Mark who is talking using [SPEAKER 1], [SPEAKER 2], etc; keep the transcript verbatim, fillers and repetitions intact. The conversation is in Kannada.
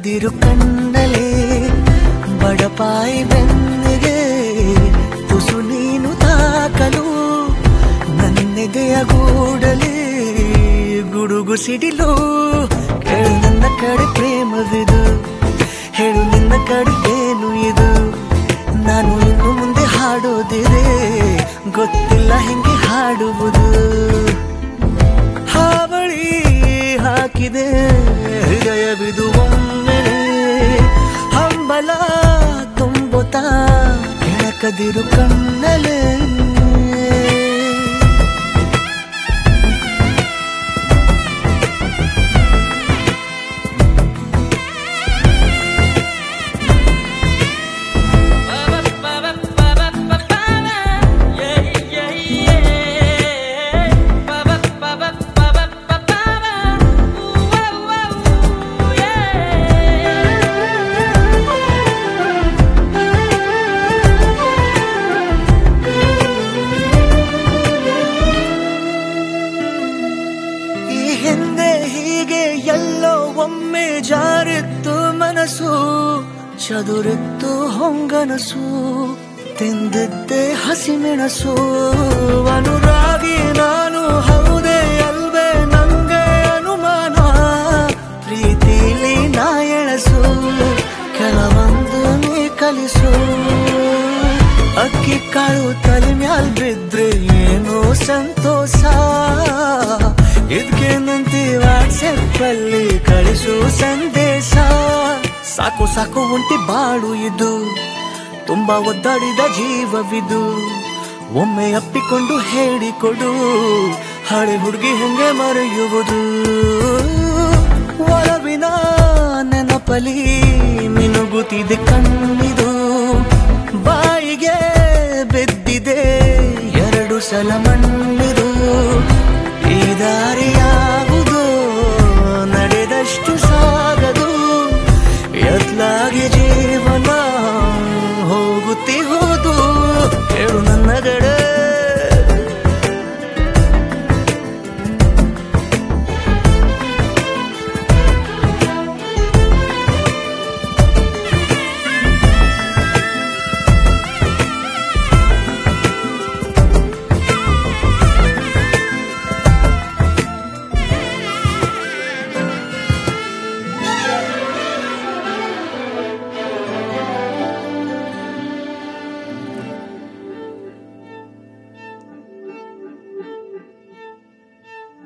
[SPEAKER 1] ಕದಿರು ಕಣ್ಣಲೆ ಬಡಪಾಯಿ ಬೆನ್ನಿಗೆ ತುಸು ನೀನು ತಾಕಲು ನನ್ನೆದೆಯ ಗೂಡಲಿ ಗುಡುಗು ಸಿಡಿಲು ಕೇಳು ನನ್ನ ಕಡೆ ಪ್ರೇಮವಿದು ಹೇಳು ನಿನ್ನ ಕಡೆ ಏನು ಇದು ನಾನು ಇನ್ನು ಮುಂದೆ ಹಾಡೋದಿದೆ ಗೊತ್ತಿಲ್ಲ ಹೆಂಗೆ ಹಾಡುವುದು ಹಾವಳಿ ಹಾಕಿದೆ ಹೃದಯವಿದು ಒಮ್ಮೆಲೆ ಹಂಬಲ ತುಂಬುತ್ತಾ ಕೆಳಕದಿರು ಕಣ್ಣಲೆ ಹಿಂದೆ ಹೀಗೆ ಎಲ್ಲೋ ಒಮ್ಮೆ ಜಾರಿತ್ತು ಮನಸ್ಸು ಚದುರಿತ್ತು ಹೊಂಗನಸು ತಿಂದಿದ್ದೆ ಹಸಿಮೆಣಸು ಅನುರಾಗಿ ನಾನು ಹೌದೇ ಅಲ್ವೇ ನಂಗೆ ಅನುಮಾನ ಪ್ರೀತಿಲಿ ನಾ ಎಳಸು ಕೆಲವೊಂದು ನೀ ಕಲಿಸು ಅಕ್ಕಿ ಕಾಳು ತಲೆ ಮ್ಯಾಲ್ ಬಿದ್ರೆ ಏನೋ ಸಂತೋಷ ಇದಕ್ಕೇನಂತಿ ವಾಟ್ಸಪ್ ಅಲ್ಲಿ ಕಳಿಸು ಸಂದೇಶ ಸಾಕು ಸಾಕು ಒಂಟಿ ಬಾಳು ಇದು ತುಂಬಾ ಒದ್ದಾಡಿದ ಜೀವವಿದು ಒಮ್ಮೆ ಅಪ್ಪಿಕೊಂಡು ಹೇಳಿಕೊಡು ಹಳೆ ಹುಡುಗಿ ಹೆಂಗೆ ಮರೆಯುವುದು ಒಲವಿನ ನೆನಪಲಿ ಮಿನುಗುತ್ತಿದೆ ಕಣ್ಣಿದು ಬಾಯಿಗೆ ಬೆದ್ದಿದೆ ಎರಡು ಸಲ ಮಣ್ಣಿದು ಈ ದಾರಿಯಾಗುವುದು ನಡೆದಷ್ಟು ಸಾಗದು ಎತ್ಲಾಗಿ